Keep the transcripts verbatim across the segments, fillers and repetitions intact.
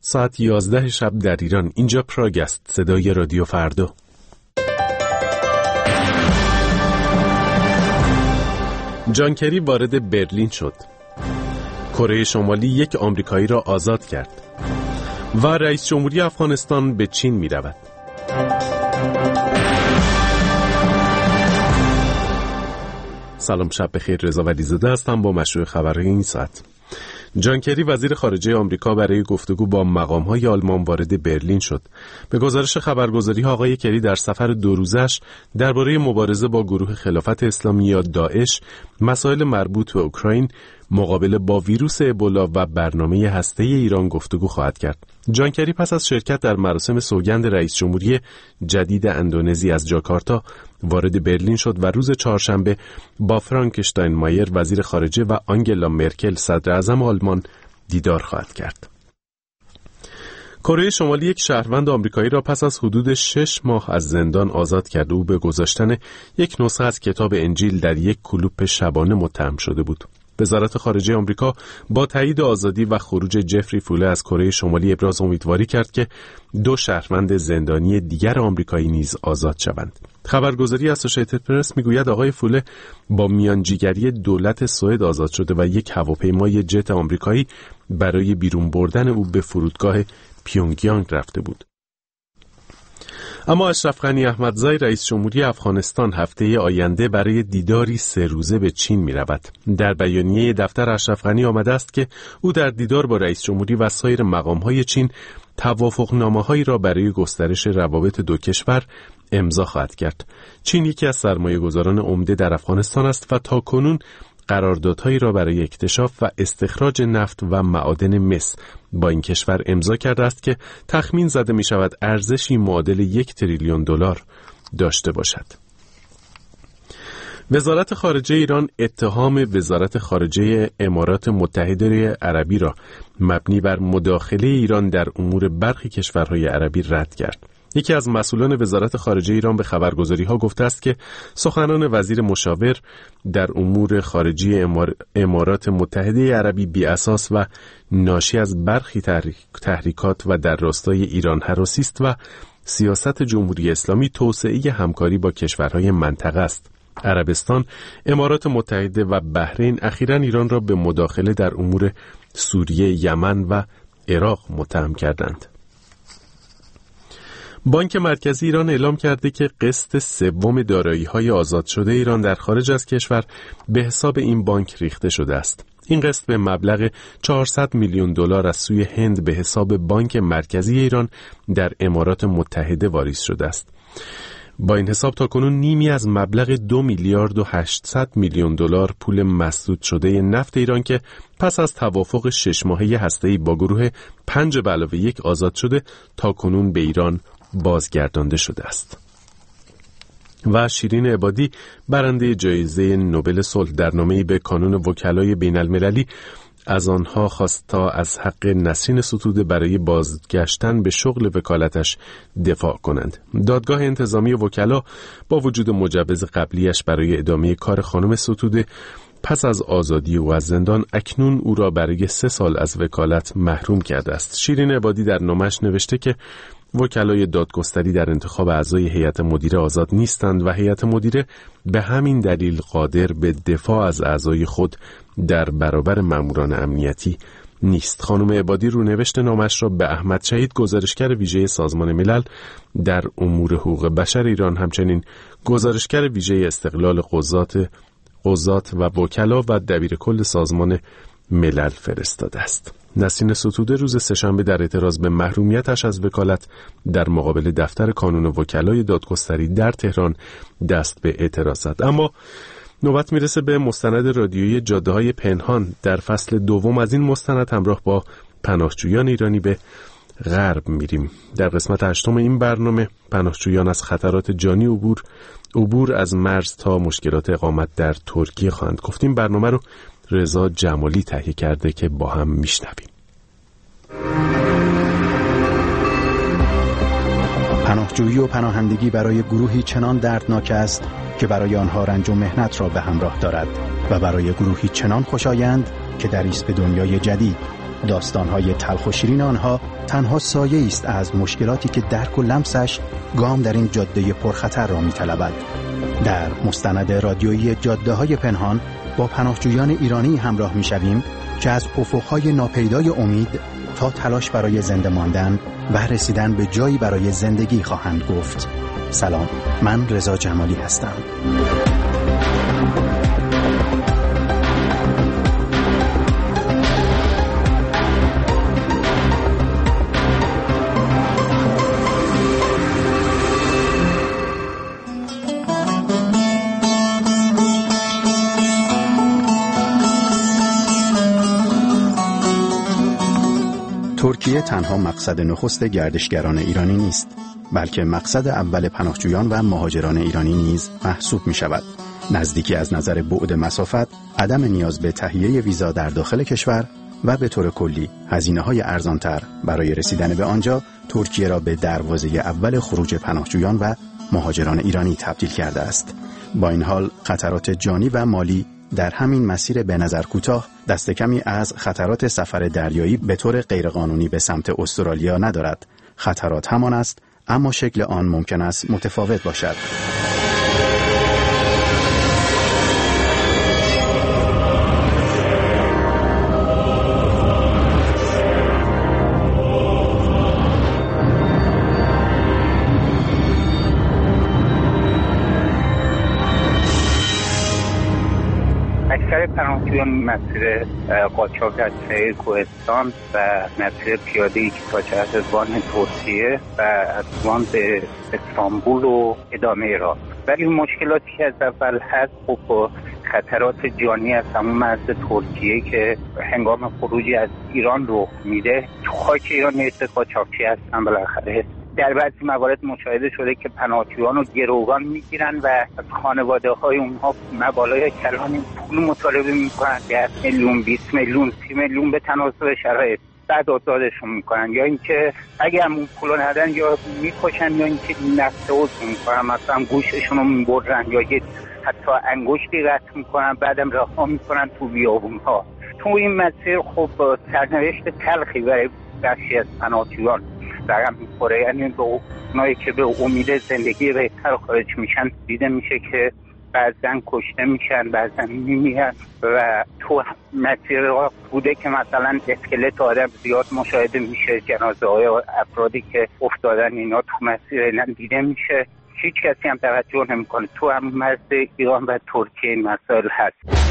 ساعت یازده شب در ایران. اینجا پراگ است، صدای رادیو فردا. جان کری وارد برلین شد. کره شمالی یک آمریکایی را آزاد کرد و رئیس جمهوری افغانستان به چین می رود. سلام، شب بخیر. رضا ولیزاده هستم با مشروع خبرهای این ساعت. جان کری وزیر خارجه آمریکا برای گفتگو با مقام‌های آلمان وارد برلین شد. به گزارش خبرگزاری‌ها آقای کری در سفر دو روزش درباره مبارزه با گروه خلافت اسلامی یا داعش، مسائل مربوط به اوکراین، مقابله با ویروس ابولا و برنامه هسته‌ای ایران گفتگو خواهد کرد. جان کری پس از شرکت در مراسم سوگند رئیس جمهوری جدید اندونزی از جاکارتا وارد برلین شد و روز چهارشنبه با فرانک اشتاینمایر وزیر خارجه و آنگلا مرکل صدر اعظم آلمان دیدار خواهد کرد. کره شمالی یک شهروند آمریکایی را پس از حدود شش ماه از زندان آزاد کرد. او به گذاشتن یک نسخه از کتاب انجیل در یک کلوپ شبانه متهم شده بود. وزارت خارجه آمریکا با تایید آزادی و خروج جفری فوله از کره شمالی ابراز امیدواری کرد که دو شهروند زندانی دیگر آمریکایی نیز آزاد شوند. خبرگزاری اسوسییتد پرس میگوید آقای فوله با میانجیگری دولت سوئد آزاد شده و یک هواپیمای جت آمریکایی برای بیرون بردن او به فرودگاه پیونگیانگ رفته بود. اما اشرف غنی احمدزی رئیس جمهوری افغانستان هفته آینده برای دیداری سه روزه به چین می رود. در بیانیه دفتر اشرف غنی آمده است که او در دیدار با رئیس جمهوری و سایر مقام‌های چین توافقنامه‌هایی را برای گسترش روابط دو کشور امضا خواهد کرد. چین یکی از سرمایه‌گذاران عمده در افغانستان است و تاکنون قراردادهایی را برای اکتشاف و استخراج نفت و معادن مس با این کشور امضا کرده است که تخمین زده می شود ارزشی معادل یک تریلیون دلار داشته باشد. وزارت خارجه ایران اتهام وزارت خارجه امارات متحده عربی را مبنی بر مداخله ایران در امور برخی کشورهای عربی رد کرد. یکی از مسئولان وزارت خارجه ایران به خبرگزاری‌ها گفته است که سخنان وزیر مشاور در امور خارجی امار... امارات متحده عربی بی اساس و ناشی از برخی تحریک... تحریکات و در راستای ایران هراسی است و سیاست جمهوری اسلامی توسعه همکاری با کشورهای منطقه است. عربستان، امارات متحده و بحرین اخیراً ایران را به مداخله در امور سوریه، یمن و عراق متهم کردند. بانک مرکزی ایران اعلام کرده که قسط سوم دارایی‌های آزاد شده ایران در خارج از کشور به حساب این بانک ریخته شده است. این قسط به مبلغ چهارصد میلیون دلار از سوی هند به حساب بانک مرکزی ایران در امارات متحده واریز شده است. با این حساب تاکنون نیمی از مبلغ دو میلیارد و هشتصد میلیون دلار پول مسدود شده نفت ایران که پس از توافق شش ماهه هسته‌ای با گروه پنج به علاوه یک آزاد شده تاکنون به ایران بازگردانده شده است. و شیرین عبادی برنده جایزه نوبل صلح در نامه‌ای به کانون وکلای بین المللی از آنها خواست تا از حق نسرین ستوده برای بازگشتن به شغل وکالتش دفاع کنند. دادگاه انتظامی وکلا با وجود مجوز قبلیش برای ادامه کار خانم ستوده پس از آزادی او از زندان اکنون او را برای سه سال از وکالت محروم کرده است. شیرین عبادی در نامش نوشته که وکلای دادگستری در انتخاب اعضای هیئت مدیره آزاد نیستند و هیئت مدیره به همین دلیل قادر به دفاع از اعضای خود در برابر ماموران امنیتی نیست. خانم عبادی رونوشت نامش را به احمد شهید گزارشگر ویژه سازمان ملل در امور حقوق بشر ایران، همچنین گزارشگر ویژه استقلال قضات قضات و وکلا و دبیر کل سازمان ملل فرستاده است. نسرین ستوده روز سه‌شنبه در اعتراض به محرومیتش از وکالت در مقابل دفتر کانون وکلای دادگستری در تهران دست به اعتراض زد. اما نوبت میرسه به مستند رادیویی جاده‌های پنهان. در فصل دوم از این مستند همراه با پناهجویان ایرانی به غرب میریم. در قسمت هشتم این برنامه پناهجویان از خطرات جانی عبور عبور از مرز تا مشکلات اقامت در ترکیه خواهند گفتیم. برنامه رو رضا جمالی تهیه کرده که با هم میشنویم. پناهجویی و پناهندگی برای گروهی چنان دردناک است که برای آنها رنج و محنت را به همراه دارد و برای گروهی چنان خوشایند که دریست به دنیای جدید. داستان‌های تلخ و شیرین آنها تنها سایه‌ای است از مشکلاتی که درک و لمسش گام در این جاده پرخطر را می‌طلبد. در مستند رادیویی جاده‌های پنهان با پناهجویان ایرانی همراه می‌شویم که از افق‌های ناپیدای امید تا تلاش برای زنده ماندن و رسیدن به جایی برای زندگی خواهند گفت. سلام، من رضا جمالی هستم. ترکیه تنها مقصد نخست گردشگران ایرانی نیست، بلکه مقصد اول پناهجویان و مهاجران ایرانی نیز محسوب می شود. نزدیکی از نظر بعد مسافت، عدم نیاز به تهیه ویزا در داخل کشور و به طور کلی هزینه‌های ارزانتر برای رسیدن به آنجا ترکیه را به دروازه اول خروج پناهجویان و مهاجران ایرانی تبدیل کرده است. با این حال خطرات جانی و مالی در همین مسیر به نظر کوتاه دست کمی از خطرات سفر دریایی به طور غیرقانونی به سمت استرالیا ندارد. خطرات همان است، اما شکل آن ممکن است متفاوت باشد. پناهجویان مسیر قاچاق از شهر کوهستان و مسیر پیاده‌ای که تا جهت وان ترکیه و از وان به استانبول و ادامه راه. ولی مشکلاتی که از اول هست خب خطرات جانی از همون مرز ترکیه که هنگام خروجی از ایران رخ میده. تو خاک ایران نیست قاچاقچی هستن بالاخره. در بعضی موارد مشاهده شده که پناهجویان رو گروگان میگیرن و از خانواده های اونها مبالغ کلانی پول مطالبه میکنن، ده میلیون، بیست میلیون، سی میلیون به تناسب شرایط بعد آزادشون میکنن، یا اینکه اگه همون پول ندن یا میکشن یا اینکه نفت عضو میکنن، مثلا گوششون رو میبرن یا یه حتی انگشتی قطع میکنن بعدم رها میکنن تو بیابون ها. تو این مسیر خب سرنوشت تلخی برای بخشی از پناهجویان رقم میخوره، یعنی به اونایی که به امید زندگی بهتر خارج میشن دیده میشه که بعضن کشته میشن، بعضن میمیرن و تو مسیر بوده که مثلا اسکلت آدم زیاد مشاهده میشه، جنازه های افرادی که افتادن اینا تو مسیر دیده میشه. هیچ کسی هم توجه نمیکنه. تو هم مرز ایران و ترکیه این مسائل هست.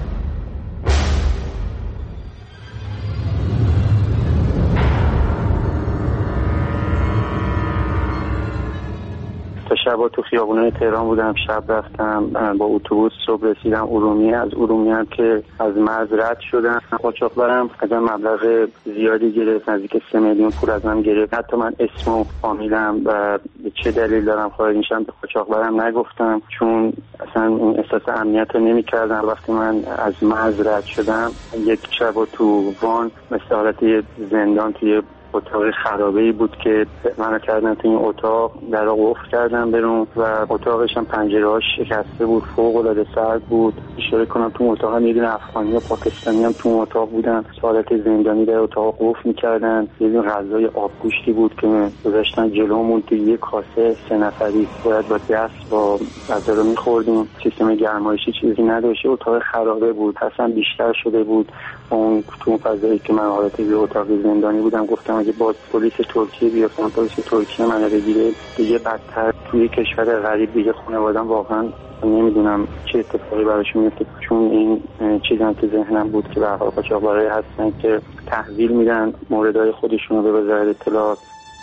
تا شبا تو خیابونای تهران بودم، شب رفتم با اتوبوس، صبح رسیدم ارومیه. از ارومیه هم که از مرز رد شدم، قاچاقبرم از من مبلغ زیادی گرفت، نزدیک سه میلیون پول از من گرفت. حتی من اسم و فامیلم و به چه دلیل دارم خارج میشم به قاچاقبرم نگفتم، چون اصلا این احساس امنیت رو نمی‌کردم. وقتی من از مرز رد شدم، یک شب تو وان مثل حالت زندان توی اتاق خرابه‌ای بود که منو کردن تو این اتاق، درا قفل کردن برون و اتاقش هم پنجره‌هاش شکسته بود، فوق‌العاده سرد بود. اشاره کنم تو اتاق هم یه دونه افغانی و پاکستانی هم تو اتاق بودن، حالت زندانی در اتاق قفل می‌کردن. یه دونه غذای آبگوشتی بود که گذاشتن جلومون تو یک کاسه، سه نفری باید با دست با غذا رو می‌خوردیم. سیستم گرمایشی چیزی نداشت، اتاق خرابه بود، اصلا بیشتر شده بود. اون تو فضایی که من حالت به اتاق زندانی بودم گفتم اگه با پلیس ترکیه بیاد، پلیس ترکیه منو بگیره دیگه بدتر. توی کشور غریب دیگه خانواده‌ام واقعا نمیدونم چه اتفاقی براشون میفته، چون این چیزام تو ذهنم بود که به هر حال قاچاقبرای هستن که تحویل میدن موردهای خودشون رو به وزارت اطلاعات.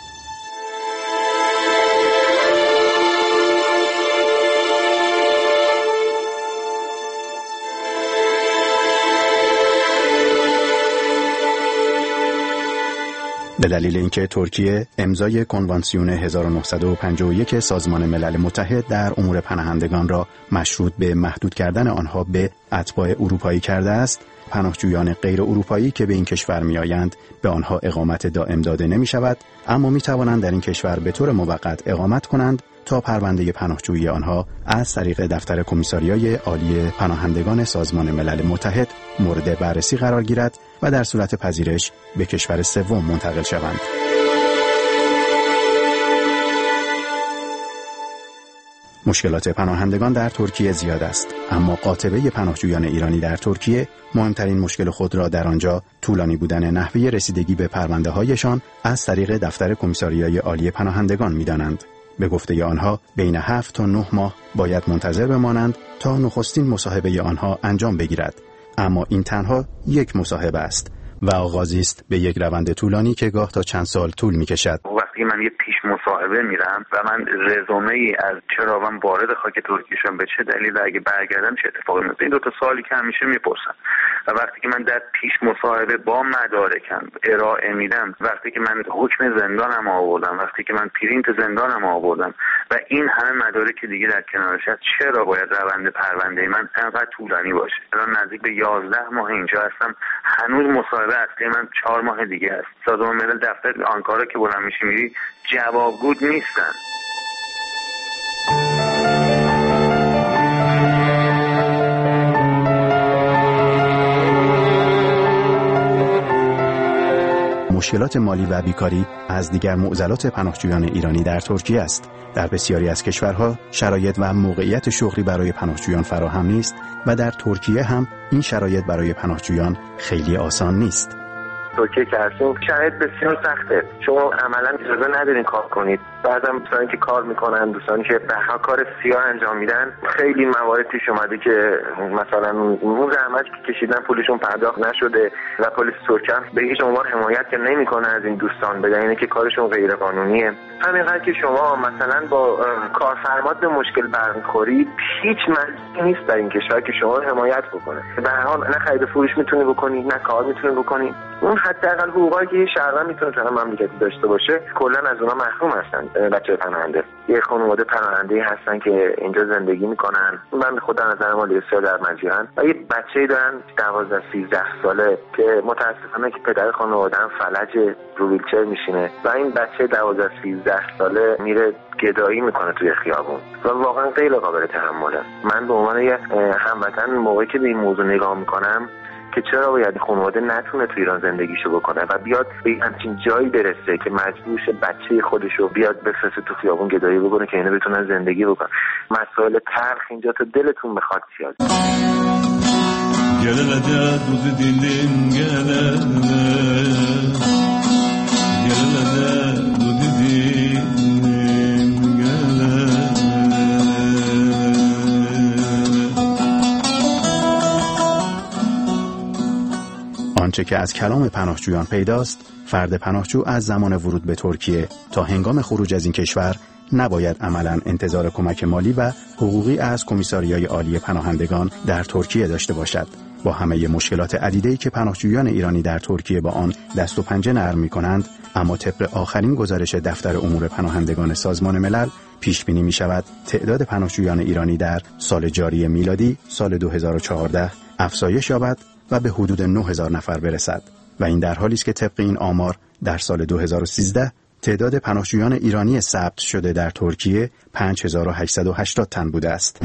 به دلیل اینکه ترکیه امضای کنوانسیون هزار و نهصد و پنجاه و یک سازمان ملل متحد در امور پناهندگان را مشروط به محدود کردن آنها به اتباع اروپایی کرده است، پناهجویان غیر اروپایی که به این کشور می‌آیند به آنها اقامت دائم داده نمی‌شود، اما می‌توانند در این کشور به طور موقت اقامت کنند تا پرونده پناهجویی آنها از طریق دفتر کمیساریای عالی پناهندگان سازمان ملل متحد مورد بررسی قرار گیرد و در صورت پذیرش به کشور سوم منتقل شوند. مشکلات پناهندگان در ترکیه زیاد است، اما قاطبه پناهجویان ایرانی در ترکیه مهمترین مشکل خود را در آنجا طولانی بودن نحوه رسیدگی به پرونده‌هایشان از طریق دفتر کمیساریای عالی پناهندگان می‌دانند. به گفته آنها بین هفت تا نه ماه باید منتظر بمانند تا نخستین مصاحبه آنها انجام بگیرد، اما این تنها یک مصاحبه است و آغازی است به یک روند طولانی که گاه تا چند سال طول می‌کشد. وقتی من یه پیش مصاحبه میرم و من رزومه‌ای از چرا من وارد خاک ترکیه شدم، به چه دلیل، اگه برگردم چه اتفاقی میفته، این دو تا سوالی که همیشه میپرسن. و وقتی که من در پیش مصاحبه با مدارکم ارائه میدم، وقتی که من حکم زندانم آوردم، وقتی که من پرینت زندانم آوردم و این همه مدارک دیگه در کنارش هست، چرا باید روند پرونده من انقدر طولانی باشه؟ الان نزدیک به یازده ماه اینجا هستم، هنوز مصاحبه اصلی من چهار ماه دیگه است. سازمان ملل دفتر آنکارا که بلند میشی میری جوابگو نیستن. مشکلات مالی و بیکاری از دیگر معضلات پناهجویان ایرانی در ترکیه است. در بسیاری از کشورها شرایط و موقعیت شغلی برای پناهجویان فراهم نیست و در ترکیه هم این شرایط برای پناهجویان خیلی آسان نیست. ترکیه که هستیم شرایط بسیار سخته. شما عملا اجازه ندارین کار کنید. بعضی دوستانی که کار میکنن، دوستانی که به کار سیاه انجام میدن، خیلی موارد پیش اومده که مثلا اون زحمت که کشیدن پولشون پرداخت نشده و پلیس ترکیه به هیچ عنوان حمایت که نمیکنه از این دوستان، به دلیل اینکه کارشون غیر قانونیه. همینقدر که شما مثلا با کارفرمات به مشکل برمیخورید، هیچ معنی نیست در این کشور که شما رو حمایت بکنه. به هر حال نه خرید فروش میتونی بکنی، نه کار میتونی بکنی. اون حداقل حقوقی که یه شهروند میتونه تو مملکتی داشته باشه، کلا از اونها محروم هستن. بچه پناهنده یه خانواده پناهنده‌ای هستن که اینجا زندگی میکنن. من خودم از نظر مالی بسیار در مجیرن و یه بچه‌ای دارن دوازده سیزده ساله که متاسفانه که پدر خانواده هم فلج، رو ویلچر میشینه و این بچه دوازده سیزده ساله میره گدایی میکنه توی خیابون و واقعا غیر قابل تحمله. من به عنوان یه هموطن موقعی که به این موضوع نگاه میکنم که چرا باید خانواده نتونه تو ایران زندگیشو بکنه و بیاد به همچین جایی برسه که مجبور شه بچه خودشو بیاد بفرسته تو خیابون گدایی بکنه که اینا بتونن زندگی بکنن. مسائل تلخ اینجا تا دلتون بخواد زیاد. گلله دوز دیلین گلله گلله دوز دیلین گلله. آنچه که از کلام پناهجویان پیداست، فرد پناهجو از زمان ورود به ترکیه تا هنگام خروج از این کشور نباید عملاً انتظار کمک مالی و حقوقی از کمیساریای عالی پناهندگان در ترکیه داشته باشد. با همه مشکلات عدیده‌ای که پناهجویان ایرانی در ترکیه با آن دست و پنجه نرم می‌کنند، اما طبق آخرین گزارش دفتر امور پناهندگان سازمان ملل پیش بینی می‌شود تعداد پناهجویان ایرانی در سال جاری میلادی سال دو هزار و چهارده افزایش یابد و به حدود نه هزار نفر برسد و این در حالی است که طبق این آمار در سال دو هزار و سیزده تعداد پناهجویان ایرانی ثبت شده در ترکیه پنج هزار و هشتصد و هشتاد تن بوده است.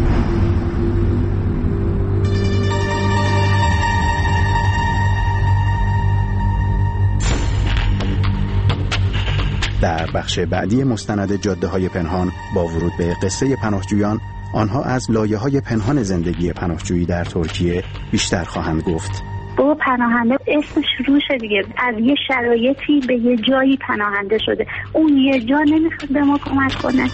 در بخش بعدی مستند جاده‌های پنهان با ورود به قصه پناهجویان، آنها از لایه‌های پنهان زندگی پناهجویی در ترکیه بیشتر خواهند گفت. بابا پناهنده اسمش روشه دیگه، از یه شرایطی به یه جایی پناهنده شده، اون یه جا نمیخواد به ما کمک کنه.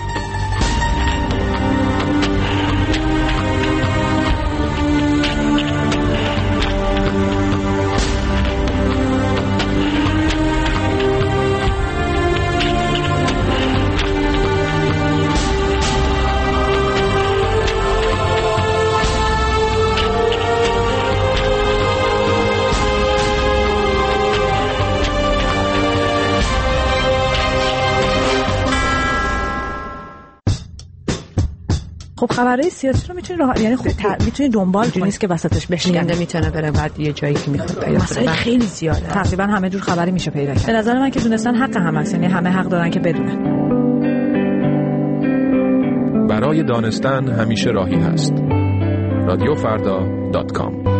خب خبرهای سیاسی رو میتونی راه... یعنی خب ت... میتونی دنبال کنی، نیست که وسطش بشینه، میتونه بره بعد یه جایی که میخواد پیدا کنه. خیلی زیاده، تقریبا همه جور خبری میشه پیدا کرد. به نظر من که دونستن حق همه است، یعنی همه حق دارن که بدونن. برای دانستن همیشه راهی هست. رادیو فردا دات کام